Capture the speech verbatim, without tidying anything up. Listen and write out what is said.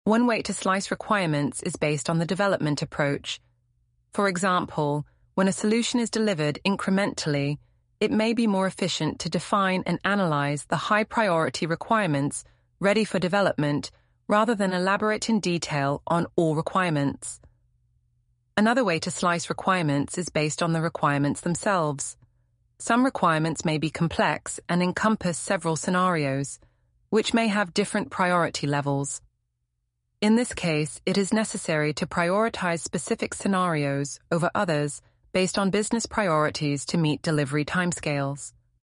One way to slice requirements is based on the development approach. For example, when a solution is delivered incrementally, it may be more efficient to define and analyze the high-priority requirements ready for development rather than elaborate in detail on all requirements. Another way to slice requirements is based on the requirements themselves. Some requirements may be complex and encompass several scenarios, which may have different priority levels. In this case, it is necessary to prioritize specific scenarios over others based on business priorities to meet delivery timescales.